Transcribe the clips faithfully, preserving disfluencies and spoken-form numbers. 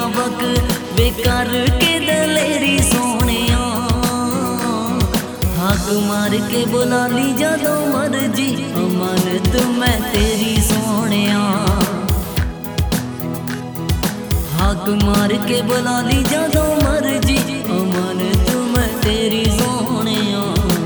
वक बेकार के दलेरी सोनिया हाक मार के बुला ली जदों मर्जी अमानत मैं तेरी सोनिया हाक मार के बुला ली जदों मर्जी अमानत मैं तेरी सोनिया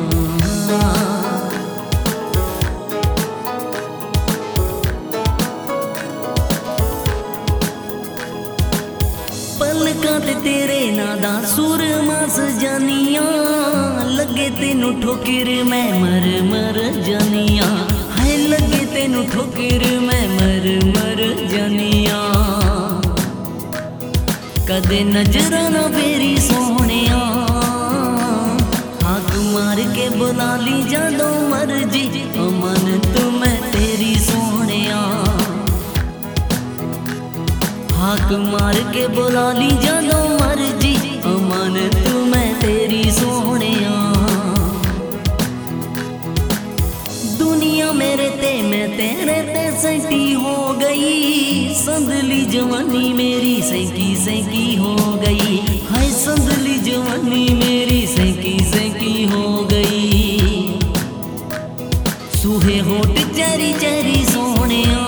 पलकां ते तेरे नां दा सुरमा सजानिया लगे तेनू ठोकर मैं मर मर जानिया है लगे तेनू ठोकर मैं मर मर जानिया कदे नजरां ना फेरी सोहणिया हाक मार के बुला ली जदों मर्जी अमानत मैं तेरी सोहणिया हाक मार के बुला ली जदों मर्जी अमानत मैं तेरी सोहणिया दुनिया मेरे ते मैं तेरे ते सैंटी हो गई संदली जवानी मेरी सैंकी सैंकी हो गई हाय संदली जवानी मेरी सैंकी सैंकी हो गई सूहे होठ चेरी चेरी सोहणिया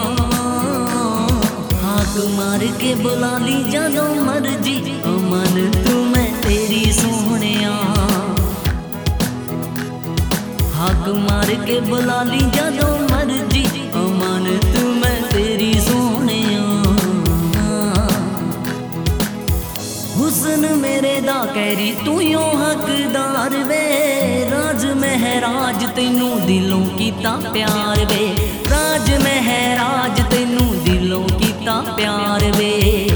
हाक मार के बुला ली जदों मर्जी अमानत मैं तेरी सोहणिया हाक मार के बुला ली जदों मर्जी अमानत मैं तेरी सोहणिया हुस्न मेरे दा कहरी तू यो हकदार वे राज महराज तैनू दिलों कीता प्यार वे राज महराज तैनू दिलों कीता प्यार वे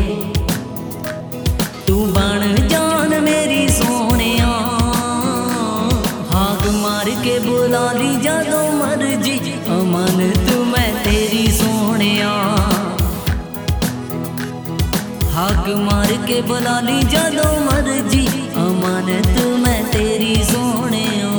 तू बन जान मेरी सोहणिया हाक मार के बुला ली जदों मर्जी अमानत मैं तेरी सोहणिया हाक मार के बुला ली जदों मर्जी अमानत मैं तेरी सोहणिया।